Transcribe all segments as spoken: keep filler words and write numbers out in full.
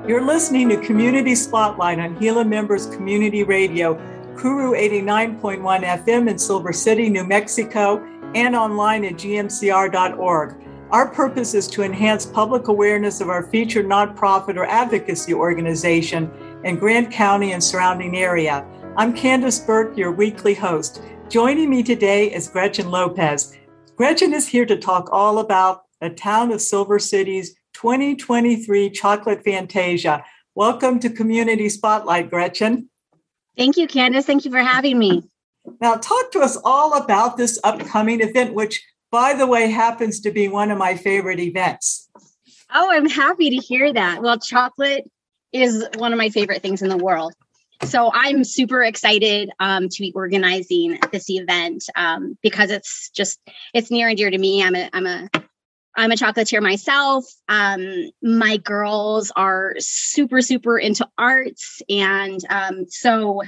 You're listening to Community Spotlight on Gila Members Community Radio, Kuru eighty-nine point one F M in Silver City, New Mexico, and online at G M C R dot org. Our purpose is to enhance public awareness of our featured nonprofit or advocacy organization in Grant County and surrounding area. I'm Candace Burke, your weekly host. Joining me today is Gretchen Lopez. Gretchen is here to talk all about the town of Silver City's twenty twenty-three Chocolate Fantasia. Welcome to Community Spotlight, Gretchen. Thank you, Candace. Thank you for having me. Now, talk to us all about this upcoming event, which, by the way, happens to be one of my favorite events. Oh, I'm happy to hear that. Well, chocolate is one of my favorite things in the world. So I'm super excited um, to be organizing this event um, because it's just, it's near and dear to me. I'm a, I'm a, I'm a chocolatier myself. Um, my girls are super, super into arts. And um, so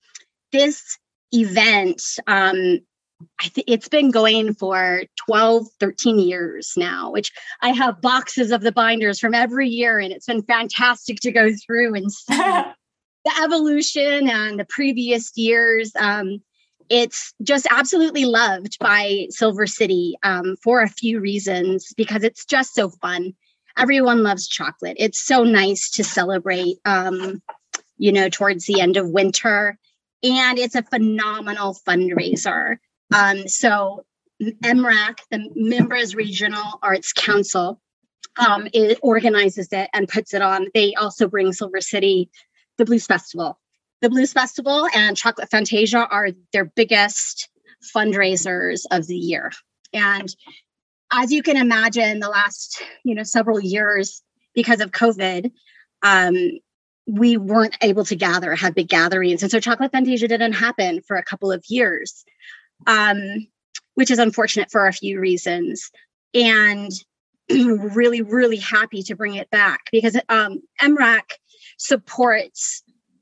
this event, um, I th- it's been going for twelve, thirteen years now, which I have boxes of the binders from every year. And it's been fantastic to go through and see the evolution and the previous years. Um, It's just absolutely loved by Silver City um, for a few reasons, because it's just so fun. Everyone loves chocolate. It's so nice to celebrate, um, you know, towards the end of winter. And it's a phenomenal fundraiser. Um, so M R A C, the Members Regional Arts Council, um, it organizes it and puts it on. They also bring Silver City the Blues Festival. The Blues Festival and Chocolate Fantasia are their biggest fundraisers of the year. And as you can imagine, the last, you know, several years, because of COVID, um, we weren't able to gather, have big gatherings. And so Chocolate Fantasia didn't happen for a couple of years, um, which is unfortunate for a few reasons. And really, really happy to bring it back because um, M R A C supports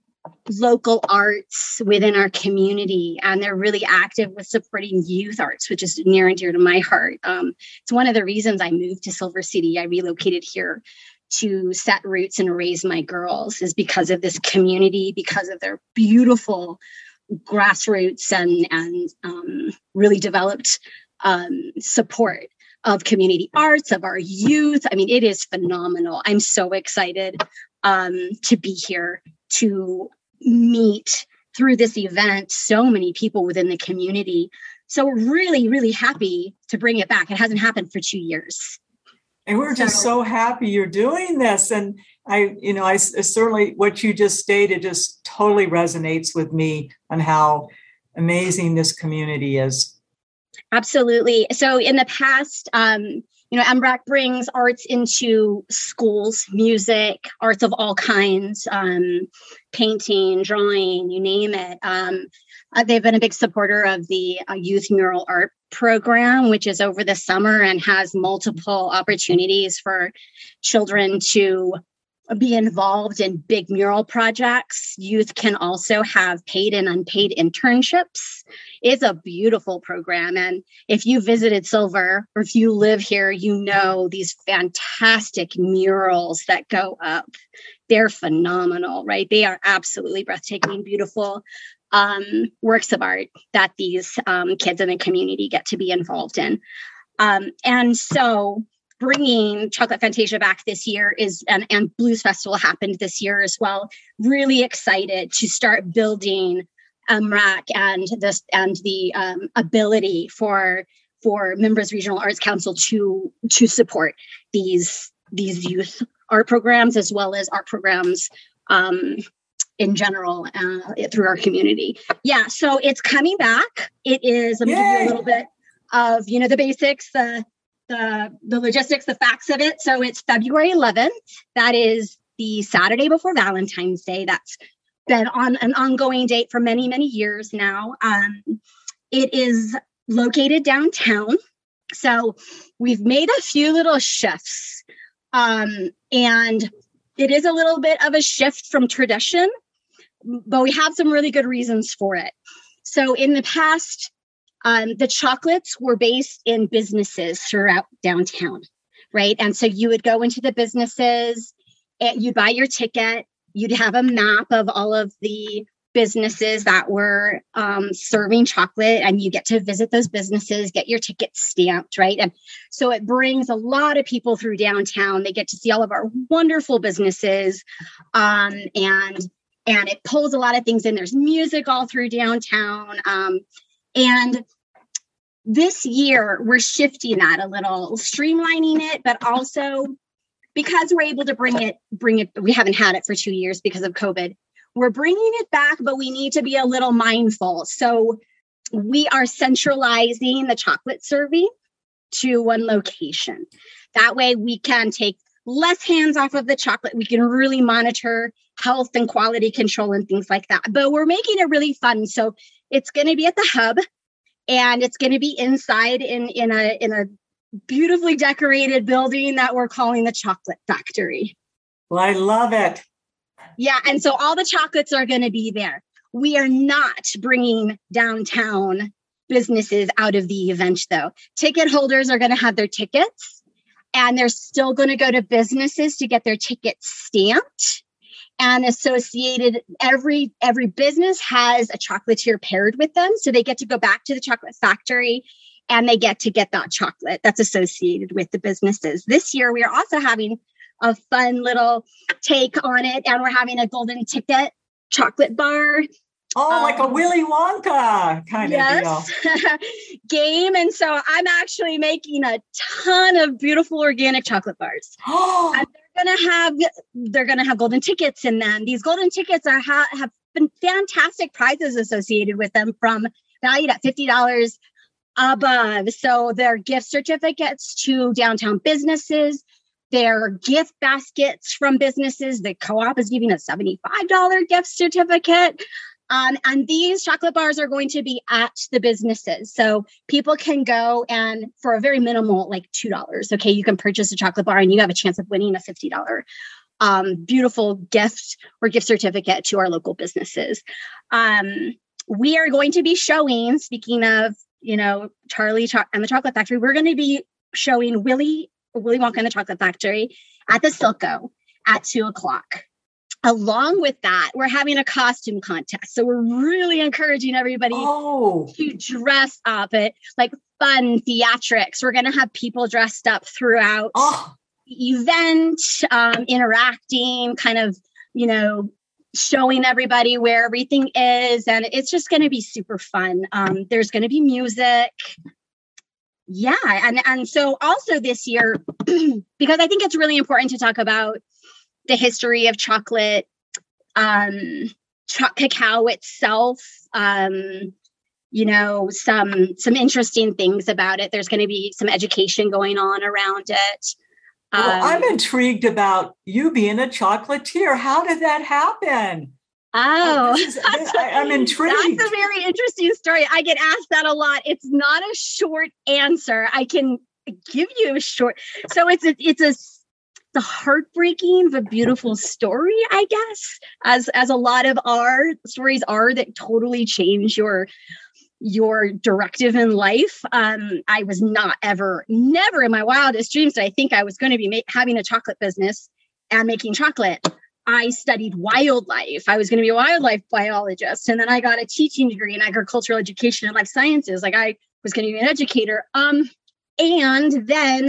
local arts within our community, and they're really active with supporting youth arts, which is near and dear to my heart. Um, it's one of the reasons I moved to Silver City. I relocated here to set roots and raise my girls, is because of this community, because of their beautiful grassroots and and um, really developed um, support of community arts, of our youth. I mean, it is phenomenal. I'm so excited um, to be here to meet through this event so many people within the community. So we're really, really happy to bring it back. It hasn't happened for two years. And we're just so happy you're doing this. And I, you know, I certainly, what you just stated just totally resonates with me on how amazing this community is. Absolutely. So in the past, um, you know, M R A C brings arts into schools, music, arts of all kinds, um, painting, drawing, you name it. Um, uh, they've been a big supporter of the uh, Youth Mural Art Program, which is over the summer and has multiple opportunities for children to be involved in big mural projects. Youth can also have paid and unpaid internships. It's a beautiful program. And if you visited Silver, or if you live here, you know these fantastic murals that go up. They're phenomenal, right? They are absolutely breathtaking, beautiful um, works of art that these um, kids in the community get to be involved in. Um, and so bringing Chocolate Fantasia back this year is, and, and Blues Festival happened this year as well. Really excited to start building M R A C and this and the um, ability for for Members Regional Arts Council to to support these these youth art programs as well as art programs um, in general uh, through our community. Yeah, so it's coming back. It is. Let me Yay. give you a little bit of you know the basics, the the the logistics, the facts of it. So it's February eleventh. That is the Saturday before Valentine's Day. That's been on an ongoing date for many, many years now. Um, it is located downtown. So we've made a few little shifts. Um, and it is a little bit of a shift from tradition, but we have some really good reasons for it. So in the past, um, the chocolates were based in businesses throughout downtown, right? And so you would go into the businesses and you'd buy your ticket. You'd have a map of all of the businesses that were um, serving chocolate, and you get to visit those businesses, get your tickets stamped, right? And so it brings a lot of people through downtown. They get to see all of our wonderful businesses, um, and and it pulls a lot of things in. There's music all through downtown, um, and this year we're shifting that a little, streamlining it, but also because we're able to bring it, bring it. We haven't had it for two years because of COVID. We're bringing it back, but we need to be a little mindful. So we are centralizing the chocolate serving to one location. That way we can take less hands off of the chocolate. We can really monitor health and quality control and things like that. But we're making it really fun. So it's going to be at the hub, and it's going to be inside in, in a in a beautifully decorated building that we're calling the Chocolate Factory. Well, I love it. Yeah. And so all the chocolates are going to be there. We are not bringing downtown businesses out of the event, though. Ticket holders are going to have their tickets, and they're still going to go to businesses to get their tickets stamped and associated. Every, every business has a chocolatier paired with them. So they get to go back to the Chocolate Factory and they get to get that chocolate that's associated with the businesses. This year, we are also having a fun little take on it. And we're having a golden ticket chocolate bar. Oh, um, like a Willy Wonka kind yes. of deal. Game. And so I'm actually making a ton of beautiful organic chocolate bars. Oh, and they're going to have, they're going to have golden tickets in them. These golden tickets are ha- have been fantastic prizes associated with them, from valued at fifty dollars above. So they're gift certificates to downtown businesses. Their gift baskets from businesses. The co-op is giving a seventy-five dollars gift certificate. Um, and these chocolate bars are going to be at the businesses. So people can go and for a very minimal, like two dollars, okay, you can purchase a chocolate bar and you have a chance of winning a fifty dollars um, beautiful gift or gift certificate to our local businesses. Um, we are going to be showing, speaking of, you know, Charlie Cho- and the Chocolate Factory, we're going to be showing Willy Willy Wonka and the Chocolate Factory at the Silco at two o'clock. Along with that, we're having a costume contest. So we're really encouraging everybody oh. to dress up at like fun theatrics. We're going to have people dressed up throughout oh. the event, um, interacting, kind of, you know, showing everybody where everything is. And it's just going to be super fun. Um, there's going to be music. Yeah. And, and so also this year, because I think it's really important to talk about the history of chocolate, um, cho- cacao itself, um, you know, some, some interesting things about it. There's going to be some education going on around it. Um, well, I'm intrigued about you being a chocolatier. How did that happen? Oh, this is, this, I, I'm intrigued. That's a very interesting story. I get asked that a lot. It's not a short answer. I can give you a short. So it's a, it's a, the heartbreaking but beautiful story, I guess, as as a lot of our stories are that totally change your your directive in life. Um, I was not ever, never in my wildest dreams did I think I was going to be ma- having a chocolate business and making chocolate. I studied wildlife. I was going to be a wildlife biologist. And then I got a teaching degree in agricultural education and life sciences. Like I was going to be an educator. Um, and then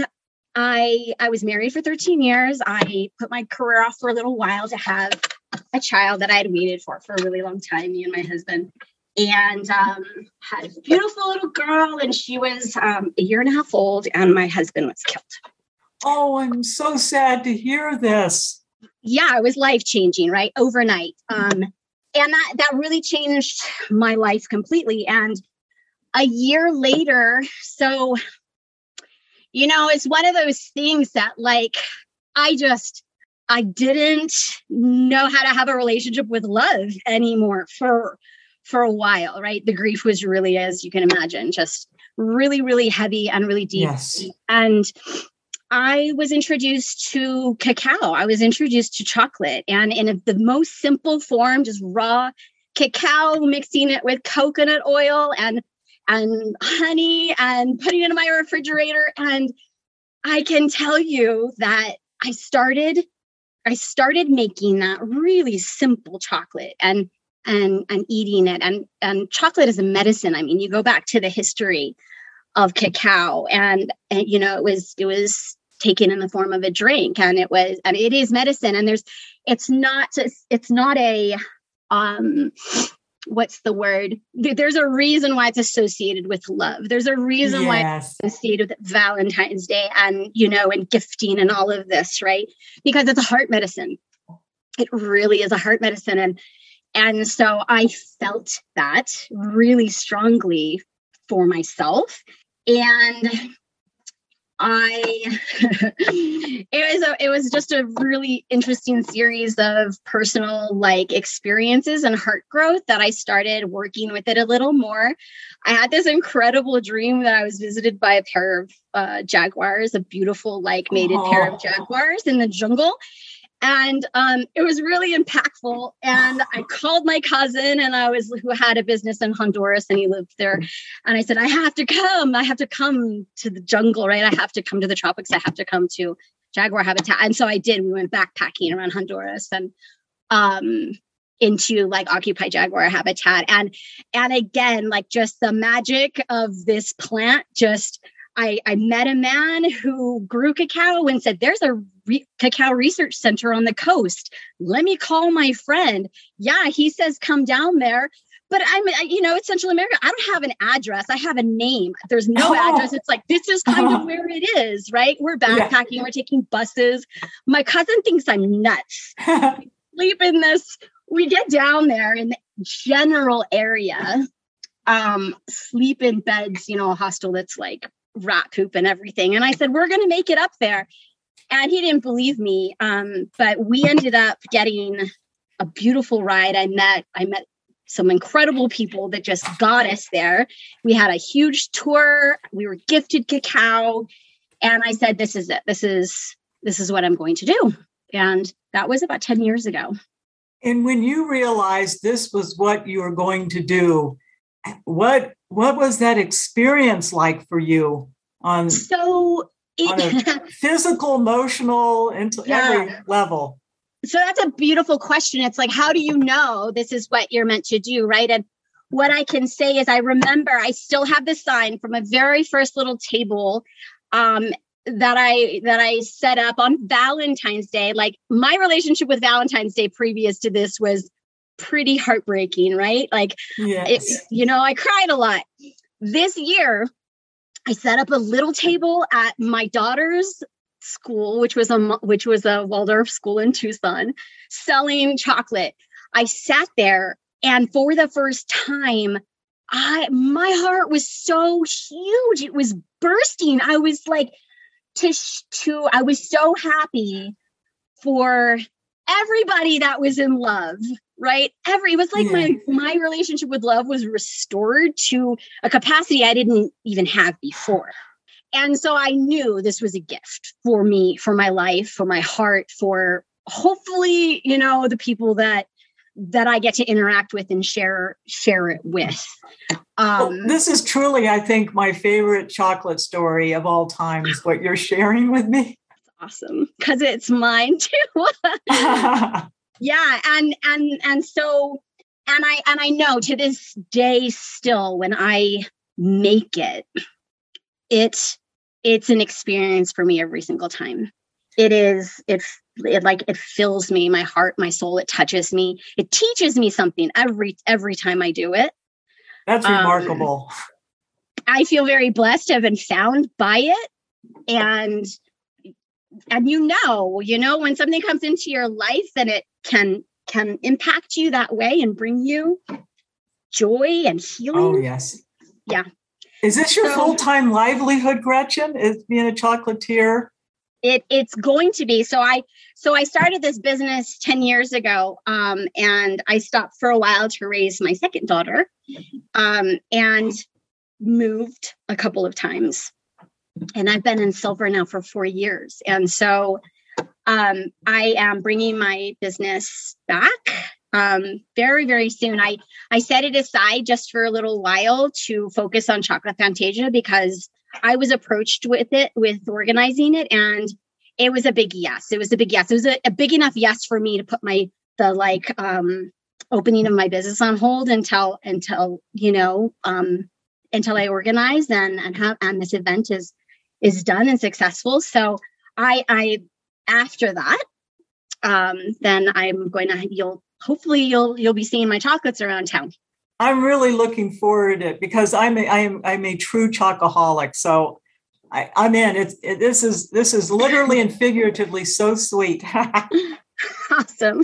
I I was married for thirteen years. I put my career off for a little while to have a child that I had waited for for a really long time, me and my husband, and um, had a beautiful little girl. And she was um, a year and a half old, and my husband was killed. Oh, I'm so sad to hear this. Yeah, it was life-changing, right? Overnight. Um, and that, that really changed my life completely. And a year later, so, you know, it's one of those things that like, I just, I didn't know how to have a relationship with love anymore for, for a while, right? The grief was really, as you can imagine, just really, really heavy and really deep. Yes. And I was introduced to cacao. I was introduced to chocolate, and in the most simple form, just raw cacao, mixing it with coconut oil and and honey and putting it in my refrigerator. And I can tell you that I started, I started making that really simple chocolate and and and eating it. And and chocolate is a medicine. I mean, you go back to the history of cacao, and, and you know, it was it was taken in the form of a drink, and it was and it is medicine. And there's it's not it's not a um what's the word? There's a reason why it's associated with love. There's a reason yes. why it's associated with Valentine's Day and, you know, and gifting and all of this, right? Because it's a heart medicine. It really is a heart medicine. And, and so I felt that really strongly for myself. And I, it was a, it was just a really interesting series of personal like experiences and heart growth that I started working with it a little more. I had this incredible dream that I was visited by a pair of uh, jaguars, a beautiful like mated oh. pair of jaguars in the jungle. And um, it was really impactful. And I called my cousin, and I was who had a business in Honduras, and he lived there. And I said, I have to come. I have to come to the jungle, right? I have to come to the tropics. I have to come to jaguar habitat. And so I did. We went backpacking around Honduras and um, into like occupied jaguar habitat. And and again, like just the magic of this plant just. I, I met a man who grew cacao and said, there's a re- cacao research center on the coast. Let me call my friend. Yeah, he says, come down there. But I'm, you know, it's Central America. I don't have an address. I have a name. There's no oh. address. It's like, this is kind of where it is, right? We're backpacking. Yeah. We're taking buses. My cousin thinks I'm nuts. We sleep in this. We get down there in the general area, um, sleep in beds, you know, a hostel that's like, rat poop and everything. And I said, we're going to make it up there. And he didn't believe me. Um, but we ended up getting a beautiful ride. I met, I met some incredible people that just got us there. We had a huge tour. We were gifted cacao. And I said, this is it. This is, this is what I'm going to do. And that was about ten years ago. And when you realized this was what you were going to do, what what was that experience like for you on, so it, on a physical, emotional, into yeah. every level? So that's a beautiful question. It's like, how do you know this is what you're meant to do, right? And what I can say is I remember I still have the sign from a very first little table um, that I that I set up on Valentine's Day. Like my relationship with Valentine's Day previous to this was pretty heartbreaking, right? Like, yes. it, you know, I cried a lot. This year, I set up a little table at my daughter's school, which was a which was a Waldorf school in Tucson, selling chocolate. I sat there, and for the first time, I my heart was so huge; it was bursting. I was like, to to I was so happy for everybody that was in love. Right. Every, it was like yeah. my, my relationship with love was restored to a capacity I didn't even have before. And so I knew this was a gift for me, for my life, for my heart, for hopefully, you know, the people that, that I get to interact with and share, share it with. Um, well, this is truly, I think, my favorite chocolate story of all time is what you're sharing with me. Awesome. Because it's mine too. Yeah. And, and, and so, and I, and I know to this day still, when I make it, it's, it's an experience for me every single time. It is, it, it like, it fills me, my heart, my soul, it touches me. It teaches me something every, every time I do it. That's remarkable. Um, I feel very blessed to have been found by it. And And you know, you know, when something comes into your life and it can can impact you that way and bring you joy and healing. Oh, yes. Yeah. Is this your so, full-time livelihood, Gretchen? Is being a chocolatier? It it's going to be. So I so I started this business ten years ago, um, and I stopped for a while to raise my second daughter, um, and moved a couple of times. And I've been in silver now for four years. And so um, I am bringing my business back um, very, very soon. I, I set it aside just for a little while to focus on Chocolate Fantasia because I was approached with it, with organizing it. And it was a big yes. It was a big yes. It was a, a big enough yes for me to put my the like um, opening of my business on hold until until you know um, until I organize and and have and this event is is done and successful. So I I after that, um, then I'm going to you'll hopefully you'll you'll be seeing my chocolates around town. I'm really looking forward to it because I'm a, I am I'm a true chocoholic. So I, I'm in. It's it, this is this is literally and figuratively so sweet. Awesome.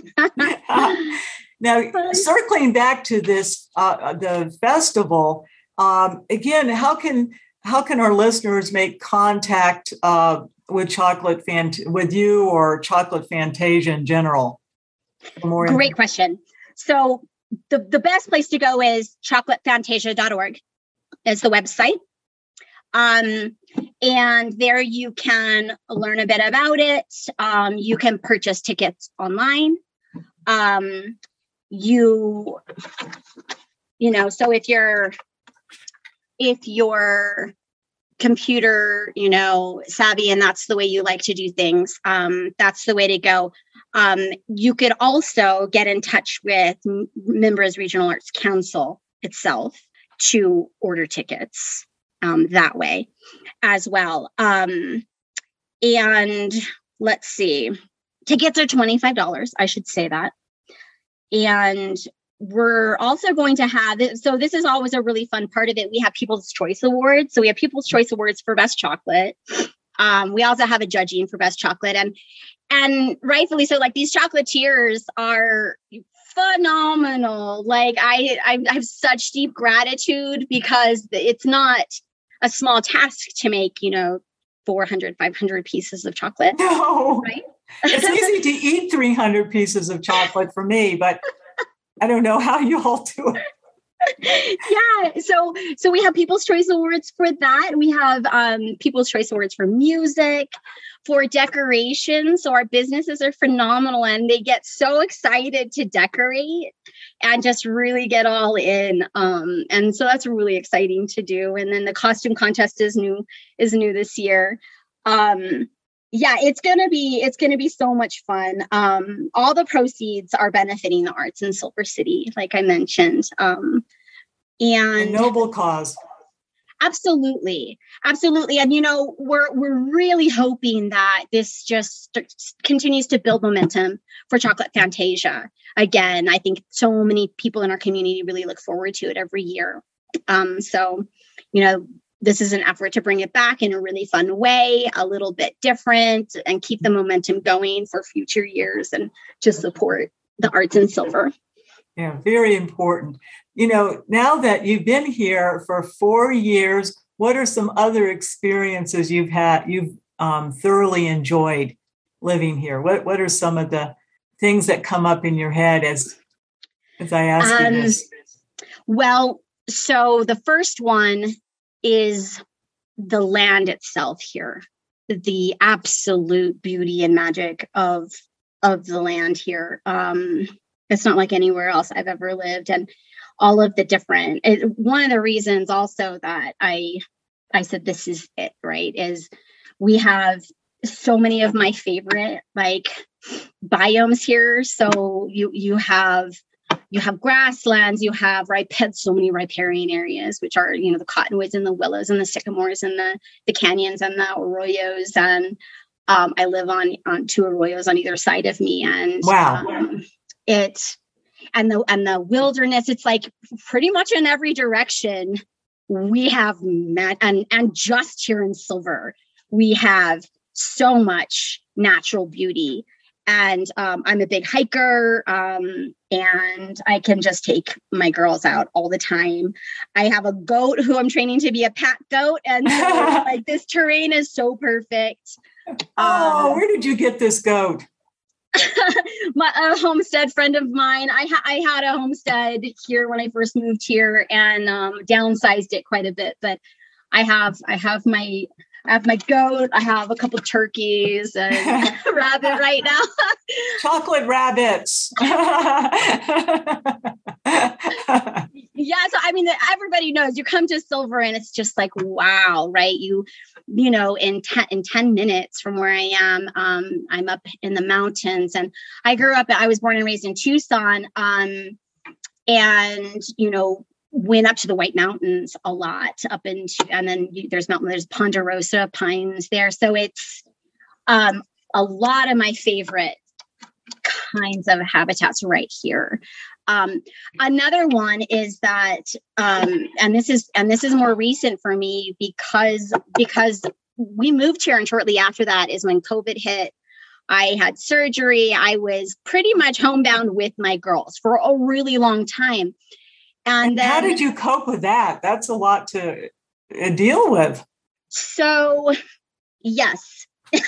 Now, circling back to this, uh, the festival um, again. How can how can our listeners make contact uh, with Chocolate Fant- with you or Chocolate Fantasia in general? More Great in- question. So the the best place to go is chocolate fantasia dot org is the website. Um, and there you can learn a bit about it. Um, you can purchase tickets online. Um, you, you know, so if you're, if you're computer, you know, savvy, and that's the way you like to do things, um, that's the way to go. Um, you could also get in touch with Mimbres Regional Arts Council itself to order tickets. Um, that way as well. Um, and let's see, tickets are twenty-five dollars. I should say that. And we're also going to have it. So this is always a really fun part of it. We have People's Choice Awards. So we have People's Choice Awards for Best Chocolate. Um, we also have a judging for Best Chocolate. And, and rightfully so, like these chocolatiers are phenomenal. Like I, I have such deep gratitude because it's not a small task to make, you know, four hundred, five hundred pieces of chocolate. No, right? It's easy to eat three hundred pieces of chocolate for me, but I don't know how you all do it. Yeah. So, so we have People's Choice Awards for that. We have um, People's Choice Awards for music, for decoration. So our businesses are phenomenal and they get so excited to decorate and just really get all in. Um, and so that's really exciting to do. And then the costume contest is new, is new this year. Um, yeah, it's going to be, it's going to be so much fun. Um, all the proceeds are benefiting the arts in Silver City, like I mentioned. Um, and a noble cause. Absolutely. Absolutely. And, you know, we're, we're really hoping that this just continues to build momentum for Chocolate Fantasia. Again, I think so many people in our community really look forward to it every year. Um, so, you know, this is an effort to bring it back in a really fun way, a little bit different, and keep the momentum going for future years and to support the arts in Silver. Yeah, very important. You know, now that you've been here for four years, what are some other experiences you've had, you've um, thoroughly enjoyed living here? What What are some of the things that come up in your head as as I ask um, you this? Well, so the first one is the land itself here, the absolute beauty and magic of of the land here. Um, it's not like anywhere else I've ever lived, and all of the different. It, one of the reasons also that I I said this is it, right, is we have so many of my favorite like biomes here. So you you have you have grasslands, you have ripe so many riparian areas, which are, you know, the cottonwoods and the willows and the sycamores and the the canyons and the arroyos. And um, I live on on two arroyos on either side of me, and wow, um, it and the and the wilderness. It's like pretty much in every direction we have met, and and just here in Silver we have so much natural beauty. And um, I'm a big hiker, um, and I can just take my girls out all the time. I have a goat who I'm training to be a pack goat, and so like this terrain is so perfect. Oh, um, where did you get this goat? my a homestead friend of mine. I ha- I had a homestead here when I first moved here, and um, downsized it quite a bit. But I have I have my I have my goat. I have a couple turkeys and a rabbit right now. Chocolate rabbits. Yeah. So, I mean, everybody knows you come to Silver and it's just like, wow, right? You, you know, in ten, in ten minutes from where I am, um, I'm up in the mountains, and I grew up, I was born and raised in Tucson. Um, and, you know, went up to the White Mountains a lot up into, and then you, there's mountain, there's Ponderosa pines there. So it's, um, a lot of my favorite kinds of habitats right here. Um, another one is that, um, and this is, and this is more recent for me because, because we moved here, and shortly after that is when COVID hit. I had surgery. I was pretty much homebound with my girls for a really long time. And, and then, how did you cope with that? That's a lot to uh, deal with. So, yes,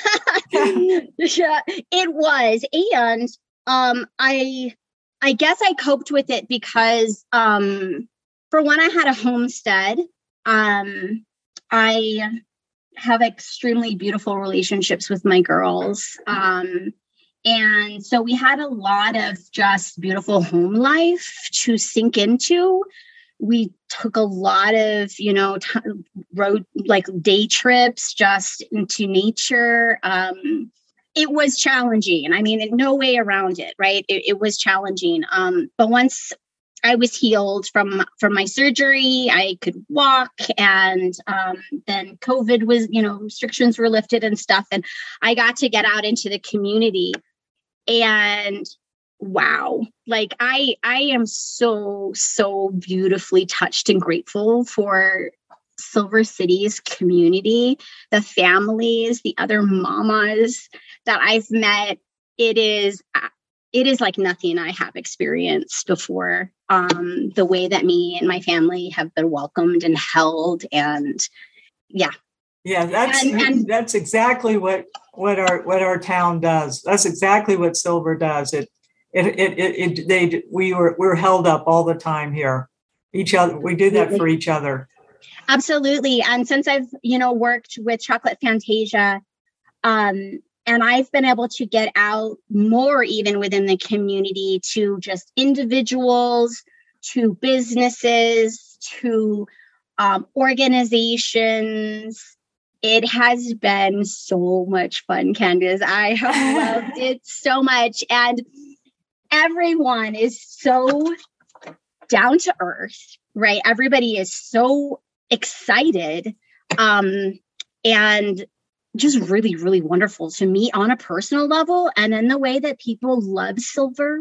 yeah, it was. And, um, I, I guess I coped with it because, um, for one, I had a homestead. Um, I have extremely beautiful relationships with my girls. Um, and so we had a lot of just beautiful home life to sink into. We took a lot of, you know, t- road, like day trips just into nature. Um, It was challenging. I mean, no way around it, right? It, it was challenging. Um, but once I was healed from, from my surgery, I could walk, and um, then COVID was, you know, restrictions were lifted and stuff. And I got to get out into the community, and wow, like I, I am so, so beautifully touched and grateful for Silver City's community, the families, the other mamas that I've met. It is, it is like nothing I have experienced before. Um, the way that me and my family have been welcomed and held, and yeah. Yeah, that's and, and, that's exactly what what our what our town does. That's exactly what Silver does. It it it it, it they we were we're held up all the time here. Each other, we do that for each other. Absolutely. And since I've, you know, worked with Chocolate Fantasia, um, and I've been able to get out more even within the community to just individuals, to businesses, to um, organizations. It has been so much fun, Candace. I have loved it so much. And everyone is so down to earth, right? Everybody is so excited, um, and just really, really wonderful to meet on a personal level. And then the way that people love Silver,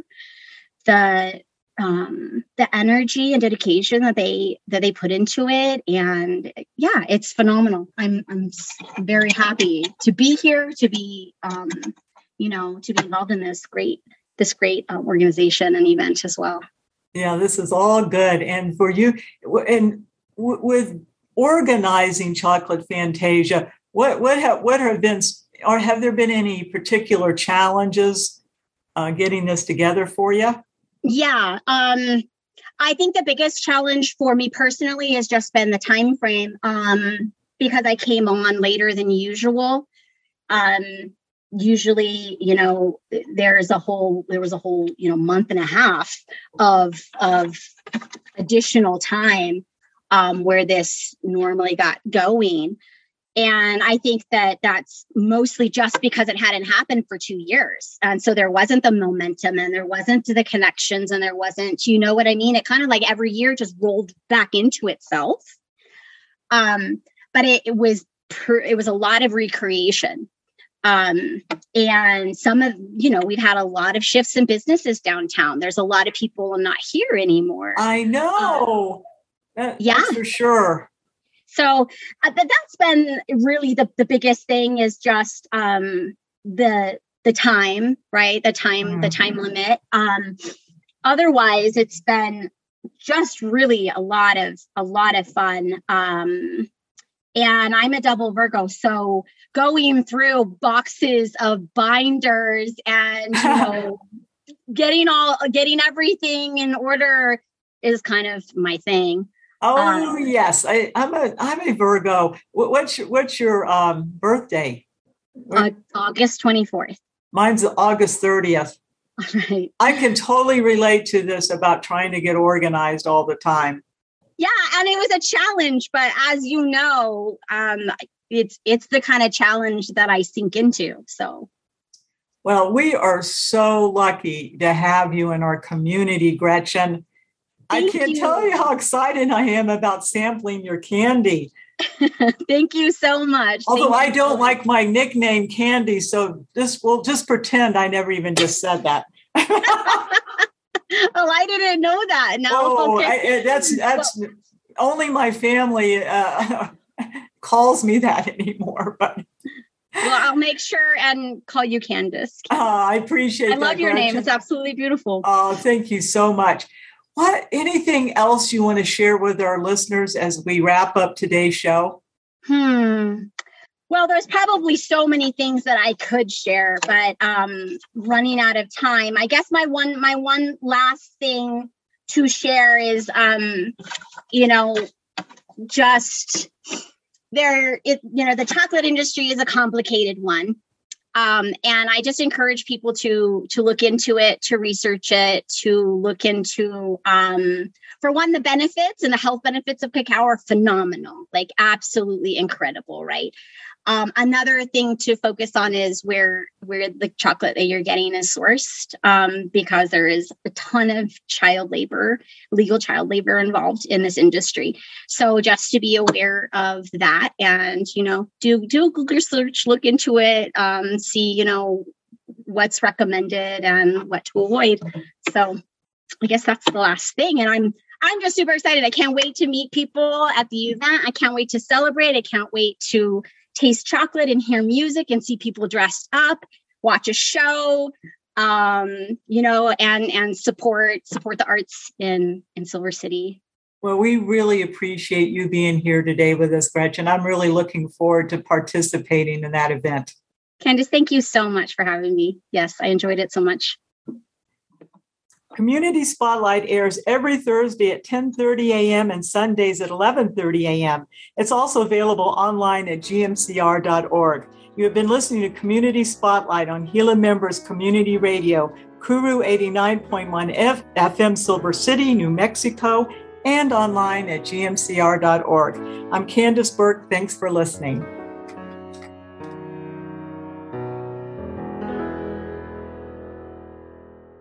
the um, the energy and dedication that they that they put into it, and yeah, it's phenomenal. I'm I'm very happy to be here, to be um, you know, to be involved in this great this great um, organization and event as well. Yeah, this is all good, and for you, and w- with organizing Chocolate Fantasia, what what have what have been, or have there been any particular challenges uh, getting this together for you? Yeah, um, I think the biggest challenge for me personally has just been the time frame, um, because I came on later than usual. Um, usually, you know, there's a whole there was a whole you know month and a half of of additional time um, where this normally got going. And I think that that's mostly just because it hadn't happened for two years. And so there wasn't the momentum, and there wasn't the connections, and there wasn't, you know what I mean? It kind of like every year just rolled back into itself. Um, but it, it was, per, it was a lot of recreation. Um, and some of, you know, we've had a lot of shifts in businesses downtown. There's a lot of people not here anymore. I know. Um, that, yeah, that's for sure. So uh, that's been really the, the biggest thing, is just um, the the time, right? The time, mm-hmm. the time limit. Um, otherwise, it's been just really a lot of a lot of fun. Um, and I'm a double Virgo, so going through boxes of binders and you know getting all getting everything in order is kind of my thing. Oh um, yes, I, I'm a I'm a Virgo. What's your, what's your um, birthday? Uh, August twenty-fourth. Mine's August thirtieth. Right. I can totally relate to this about trying to get organized all the time. Yeah, and it was a challenge, but as you know, um, it's it's the kind of challenge that I sink into. So, well, we are so lucky to have you in our community, Gretchen. Thank I can't you. tell you how excited I am about sampling your candy. Thank you so much. Although Thank I don't so like my nickname Candy, so this will just pretend I never even just said that. Oh, I didn't know that. No, oh, okay. I, that's that's well, only my family uh, calls me that anymore. But well, I'll make sure and call you Candace. Uh, I appreciate. I love that, your Gretchen. name. It's absolutely beautiful. Oh, thank you so much. What? Anything else you want to share with our listeners as we wrap up today's show? Hmm. Well, there's probably so many things that I could share, but um, running out of time. I guess my one my one last thing to share is, um, you know, just there. It, you know, the chocolate industry is a complicated one, um, and I just encourage people to to look into it, to research it, to look into. Um, for one, the benefits and the health benefits of cacao are phenomenal, like absolutely incredible, right? Um, another thing to focus on is where where the chocolate that you're getting is sourced, um, because there is a ton of child labor, legal child labor involved in this industry. So just to be aware of that, and you know, do do a Google search, look into it, um, see you know what's recommended and what to avoid. So I guess that's the last thing, and I'm I'm just super excited. I can't wait to meet people at the event. I can't wait to celebrate. I can't wait to taste chocolate and hear music and see people dressed up, watch a show, um, you know, and and support support the arts in, in Silver City. Well, we really appreciate you being here today with us, Gretchen. I'm really looking forward to participating in that event. Candace, thank you so much for having me. Yes, I enjoyed it so much. Community Spotlight airs every Thursday at ten thirty a.m. and Sundays at eleven thirty a.m. It's also available online at G M C R dot org. You have been listening to Community Spotlight on Gila Members Community Radio, Kuru eighty-nine point one F M Silver City, New Mexico, and online at G M C R dot org. I'm Candace Burke. Thanks for listening.